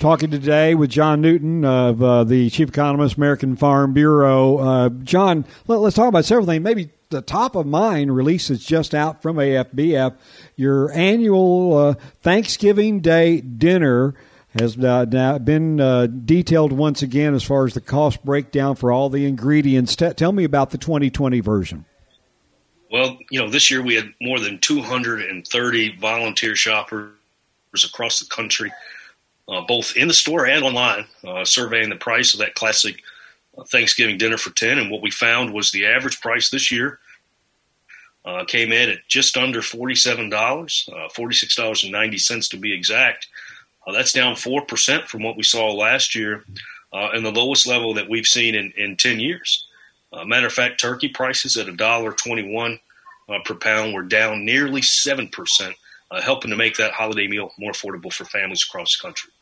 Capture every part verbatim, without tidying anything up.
talking today with John Newton of uh, the Chief Economist, American Farm Bureau. Uh, John, let, let's talk about several things. Maybe the top of mind release is just out from A F B F. Your annual uh, Thanksgiving Day dinner has uh, now been uh, detailed once again as far as the cost breakdown for all the ingredients. T- tell me about the twenty twenty version. Well, you know, this year we had more than two hundred thirty volunteer shoppers across the country, uh, both in the store and online, uh, surveying the price of that classic uh, Thanksgiving dinner for ten. And what we found was the average price this year uh, came in at just under forty-seven dollars, uh, forty-six dollars and ninety cents to be exact. Uh, that's down four percent from what we saw last year, uh, and the lowest level that we've seen in, in ten years. Uh, matter of fact, turkey prices at one dollar twenty-one uh, per pound were down nearly seven percent, uh, helping to make that holiday meal more affordable for families across the country.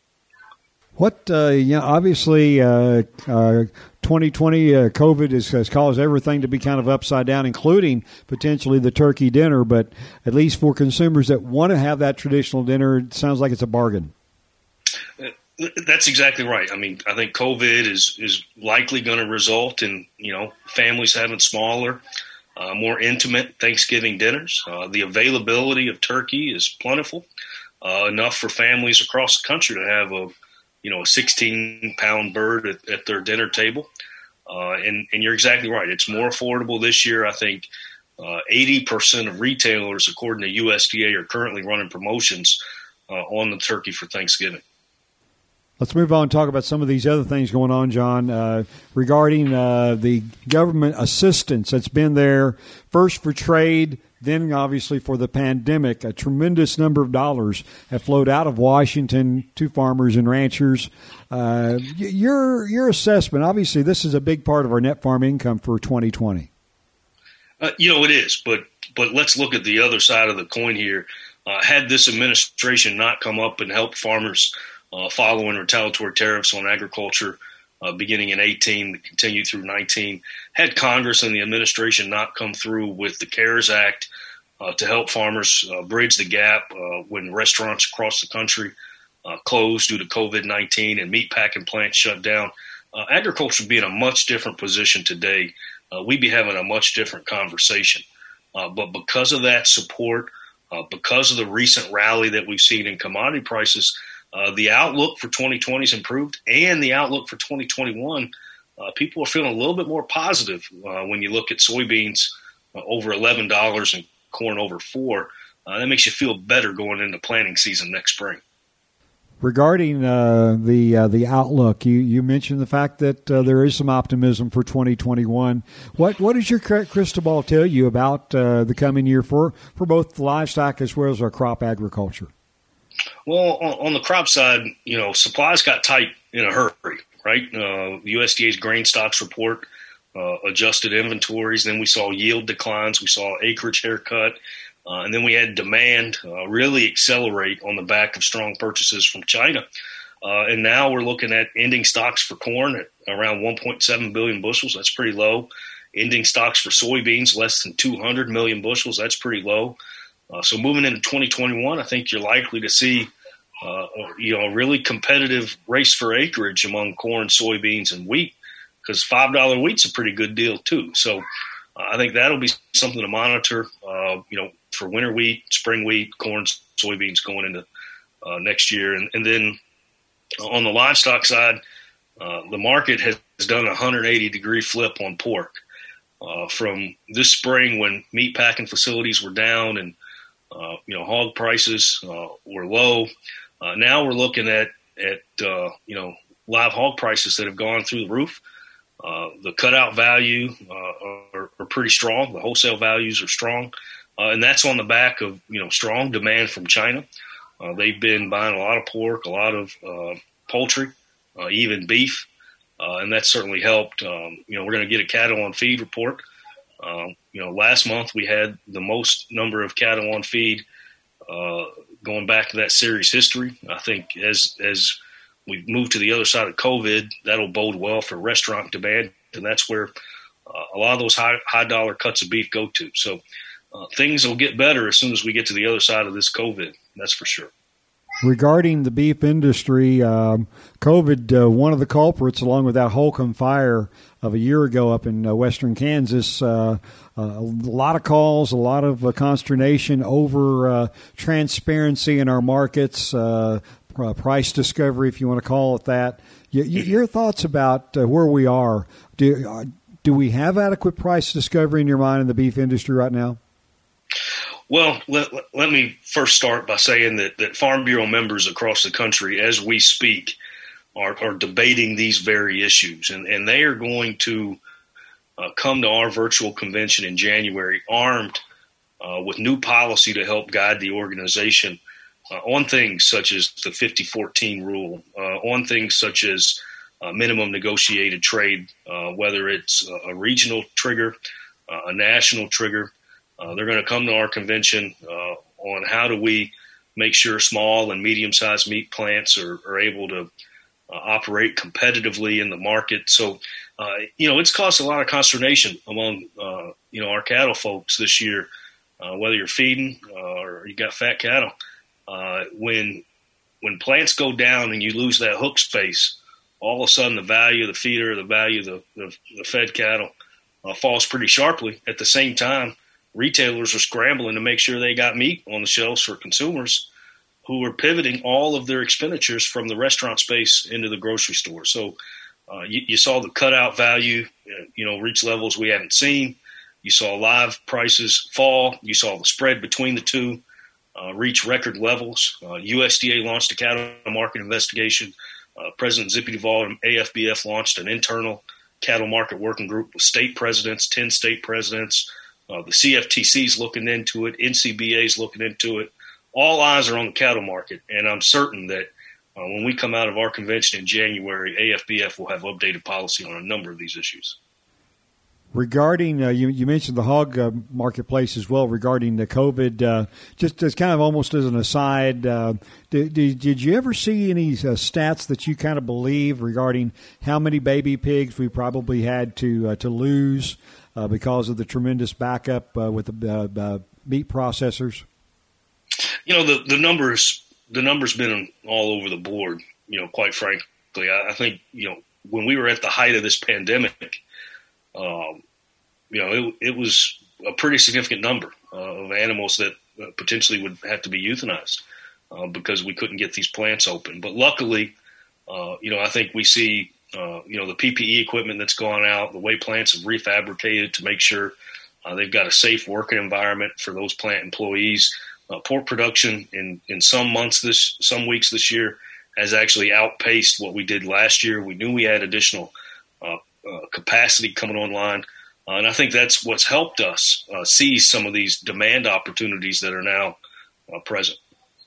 What, uh, you know, obviously, uh, uh, twenty twenty uh, COVID has, has caused everything to be kind of upside down, including potentially the turkey dinner. But at least for consumers that want to have that traditional dinner, it sounds like it's a bargain. Uh, That's exactly right. I mean, I think COVID is is likely going to result in, you know, families having smaller, uh, more intimate Thanksgiving dinners. Uh, the availability of turkey is plentiful, uh, enough for families across the country to have a, you know, a sixteen pound bird at, at their dinner table. Uh, and, and you're exactly right. It's more affordable this year. I think uh, eighty percent of retailers, according to U S D A, are currently running promotions uh, on the turkey for Thanksgiving. Let's move on and talk about some of these other things going on, John, uh, regarding uh, the government assistance that's been there, first for trade, then obviously for the pandemic. A tremendous number of dollars have flowed out of Washington to farmers and ranchers. Uh, your your assessment, obviously this is a big part of our net farm income for twenty twenty. Uh, you know, it is, but but let's look at the other side of the coin here. Uh, had this administration not come up and helped farmers Uh, following retaliatory tariffs on agriculture uh, beginning in eighteen, continued through nineteen, had Congress and the administration not come through with the CARES Act uh, to help farmers uh, bridge the gap uh, when restaurants across the country uh, closed due to COVID nineteen and meatpacking plants shut down, uh, agriculture would be in a much different position today. Uh, we'd be having a much different conversation. Uh, but because of that support, uh, because of the recent rally that we've seen in commodity prices, Uh, the outlook for twenty twenty is improved, and the outlook for twenty twenty-one, uh, people are feeling a little bit more positive uh, when you look at soybeans uh, over eleven dollars and corn over four dollars. Uh, that makes you feel better going into planting season next spring. Regarding uh, the uh, the outlook, you, you mentioned the fact that uh, there is some optimism for twenty twenty-one. What what does your crystal ball tell you about uh, the coming year for, for both livestock as well as our crop agriculture? Well, on, on the crop side, you know, supplies got tight in a hurry, right? Uh, the U S D A's grain stocks report uh, adjusted inventories. Then we saw yield declines. We saw acreage haircut. Uh, and then we had demand uh, really accelerate on the back of strong purchases from China. Uh, and now we're looking at ending stocks for corn at around one point seven billion bushels. That's pretty low. Ending stocks for soybeans, less than two hundred million bushels. That's pretty low. Uh, so moving into twenty twenty-one, I think you're likely to see, uh, you know, a really competitive race for acreage among corn, soybeans, and wheat, because five dollar wheat's a pretty good deal too. So uh, I think that'll be something to monitor, uh, you know, for winter wheat, spring wheat, corn, soybeans going into uh, next year. And, and then on the livestock side, uh, the market has done a one hundred eighty degree flip on pork. Uh, from this spring when meat packing facilities were down and Uh, you know, hog prices uh, were low. Uh, now we're looking at, at uh, you know, live hog prices that have gone through the roof. Uh, the cutout value uh, are, are pretty strong. The wholesale values are strong. Uh, and that's on the back of, you know, strong demand from China. Uh, they've been buying a lot of pork, a lot of uh, poultry, uh, even beef. Uh, and that's certainly helped. Um, you know, we're going to get a cattle on feed report. Uh, you know, last month we had the most number of cattle on feed uh, going back to that series history. I think as as we move to the other side of COVID, that'll bode well for restaurant demand, and that's where uh, a lot of those high high dollar cuts of beef go to. So uh, things will get better as soon as we get to the other side of this COVID. That's for sure. Regarding the beef industry, um, COVID, uh, one of the culprits, along with that Holcomb fire of a year ago up in uh, western Kansas, uh, uh, a lot of calls, a lot of uh, consternation over uh, transparency in our markets, uh, price discovery, if you want to call it that. Y- your thoughts about uh, where we are. Do, uh, do we have adequate price discovery in your mind in the beef industry right now? Well, let, let me first start by saying that, that Farm Bureau members across the country, as we speak, are, are debating these very issues. And, and they are going to uh, come to our virtual convention in January armed uh, with new policy to help guide the organization uh, on things such as the fifty fourteen rule, uh, on things such as uh, minimum negotiated trade, uh, whether it's a, a regional trigger, uh, a national trigger. Uh, they're going to come to our convention uh, on how do we make sure small and medium-sized meat plants are, are able to uh, operate competitively in the market. So, uh, you know, it's caused a lot of consternation among, uh, you know, our cattle folks this year, uh, whether you're feeding uh, or you got fat cattle. Uh, when when plants go down and you lose that hook space, all of a sudden the value of the feeder, the value of the, the, the fed cattle uh, falls pretty sharply. At the same time, retailers are scrambling to make sure they got meat on the shelves for consumers who are pivoting all of their expenditures from the restaurant space into the grocery store. So uh, you, you saw the cutout value, you know, reach levels we haven't seen. You saw live prices fall. You saw the spread between the two uh, reach record levels. Uh, U S D A launched a cattle market investigation. Uh, President Zippy Duvall and A F B F launched an internal cattle market working group with state presidents, ten state presidents. Uh, the C F T C is looking into it. N C B A is looking into it. All eyes are on the cattle market, and I'm certain that uh, when we come out of our convention in January, A F B F will have updated policy on a number of these issues. Regarding, uh, you, you mentioned the hog uh, marketplace as well, regarding the COVID, uh, just as kind of almost as an aside, uh, did, did, did you ever see any uh, stats that you kind of believe regarding how many baby pigs we probably had to uh, to lose uh, because of the tremendous backup uh, with the uh, uh, meat processors? You know, the, the numbers, the numbers been all over the board, you know, quite frankly. I, I think, you know, when we were at the height of this pandemic, Um, you know, it, it was a pretty significant number uh, of animals that uh, potentially would have to be euthanized uh, because we couldn't get these plants open. But luckily, uh, you know, I think we see, uh, you know, the P P E equipment that's gone out, the way plants have refabricated to make sure uh, they've got a safe working environment for those plant employees. Uh, pork production in, in some months this, some weeks this year has actually outpaced what we did last year. We knew we had additional uh, Uh, capacity coming online. Uh, and I think that's what's helped us uh, seize some of these demand opportunities that are now uh, present.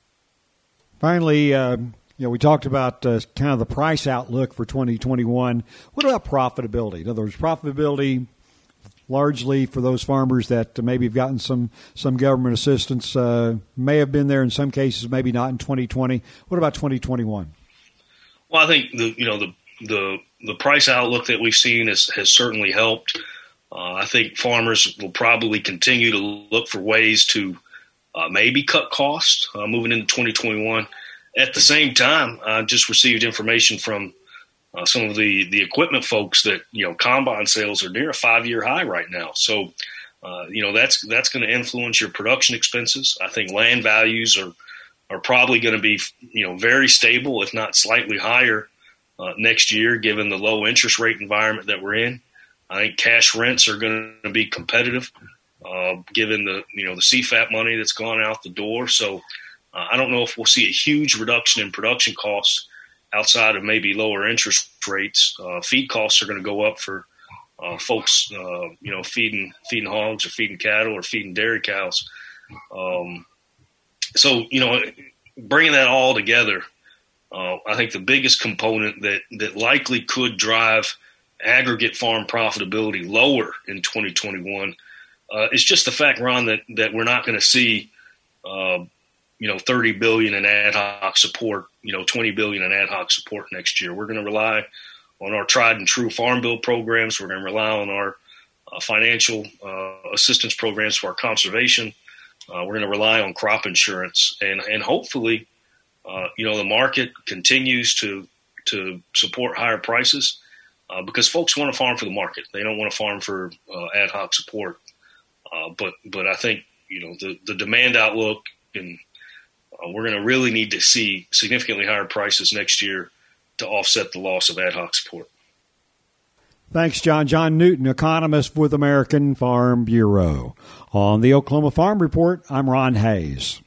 Finally, uh, you know, we talked about uh, kind of the price outlook for twenty twenty-one. What about profitability? In other words, profitability largely for those farmers that maybe have gotten some, some government assistance, uh, may have been there in some cases, maybe not in twenty twenty. What about twenty twenty-one? Well, I think the, you know, the, the, the price outlook that we've seen has, has certainly helped. Uh, I think farmers will probably continue to look for ways to uh, maybe cut costs uh, moving into twenty twenty-one. At the same time, I just received information from uh, some of the, the equipment folks that, you know, combine sales are near a five-year high right now. So, uh, you know, that's that's going to influence your production expenses. I think land values are are probably going to be, you know, very stable, if not slightly higher uh, next year, given the low interest rate environment that we're in. I think cash rents are going to be competitive, uh, given the, you know, the C FAP money that's gone out the door. So uh, I don't know if we'll see a huge reduction in production costs outside of maybe lower interest rates. Uh, feed costs are going to go up for uh, folks, uh, you know, feeding feeding hogs or feeding cattle or feeding dairy cows. Um, so, you know, bringing that all together, uh, I think the biggest component that, that likely could drive aggregate farm profitability lower in twenty twenty-one uh, is just the fact, Ron, that, that we're not going to see, uh, you know, thirty billion dollars in ad hoc support, you know, twenty billion dollars in ad hoc support next year. We're going to rely on our tried and true farm bill programs. We're going to rely on our uh, financial uh, assistance programs for our conservation. Uh, we're going to rely on crop insurance and, and hopefully uh, you know, the market continues to to support higher prices uh, because folks want to farm for the market. They don't want to farm for uh, ad hoc support. Uh, but but I think, you know, the, the demand outlook, and uh, we're going to really need to see significantly higher prices next year to offset the loss of ad hoc support. Thanks, John. John Newton, economist with American Farm Bureau. On the Oklahoma Farm Report, I'm Ron Hayes.